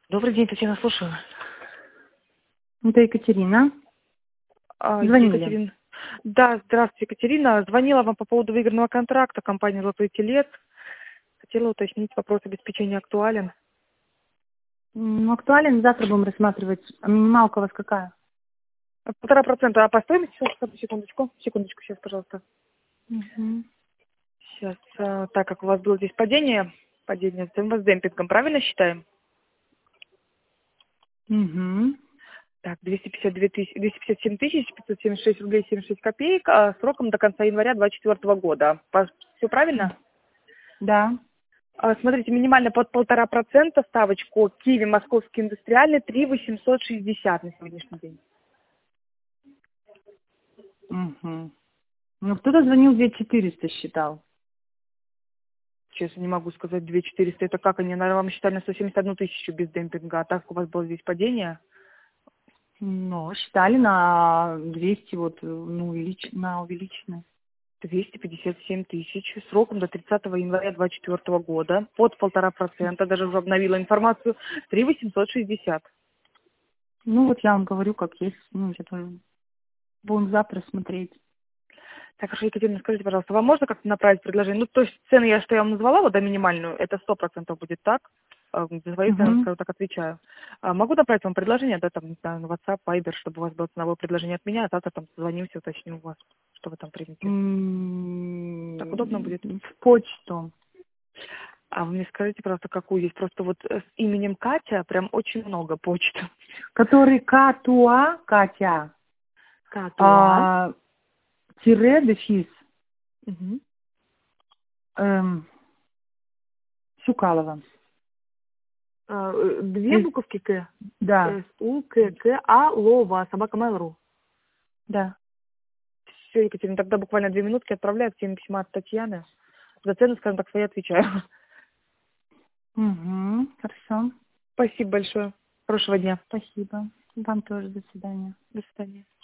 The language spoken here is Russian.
Добрый день, Татьяна, слушаю. Это Екатерина. Звонили. Екатерина. Да, здравствуйте, Екатерина. Звонила вам по поводу выигранного контракта компании «Золотой телец». Хотела уточнить, вопрос обеспечения актуален. Актуален, завтра будем рассматривать. А минималка у вас какая? 1,5%. А по стоимости, секундочку, сейчас, пожалуйста. Угу. Сейчас, так как у вас было здесь падение с демпингом, правильно считаем? Угу. Так, 257 576 рублей 76 копеек, сроком до конца января 2024 года. Все правильно? Да. Смотрите, минимально под 1,5% ставочку Киви Московский индустриальный 3 860 на сегодняшний день. Угу. Ну, кто-то звонил 2400 считал. Честно, не могу сказать 2400. Это как они, наверное, вам считали на 171 тысячу без демпинга, а так у вас было здесь падение. Ну, считали на 200, вот, ну, на увеличенное. 257 тысяч, сроком до 30 января 2024 года, под 1,5%, даже уже обновила информацию, 3 860. Ну, вот я вам говорю, как есть. Ну, я тоже будем завтра смотреть. Так, хорошо, Екатерина, скажите, пожалуйста, вам можно как-то направить предложение? Ну, то есть цены, что я вам назвала, вот, да, минимальную, это 100% будет так. За свои цены, Угу. скажу так, отвечаю. Могу направить вам предложение, да, там, не знаю, на WhatsApp, Viber, чтобы у вас было ценовое предложение от меня, а завтра там созвонимся, уточним у вас, что вы там примете. Так удобно будет? В почту. А вы мне скажите, пожалуйста, какую есть? Просто вот с именем Катя прям очень много почт. Который Катуа, Катя, Катуа. тире, дефис, Угу. Сюкалова. Две буковки К. Да, С-У-К-К-А, Лова, собака Mail.ru. да. Все, Екатерина, тогда буквально 2 минутки отправляю в теме письма от Татьяны. За цены, скажем так, свои отвечаю. Угу, хорошо. Спасибо большое. Хорошего дня. Спасибо. Вам тоже. До свидания. До свидания.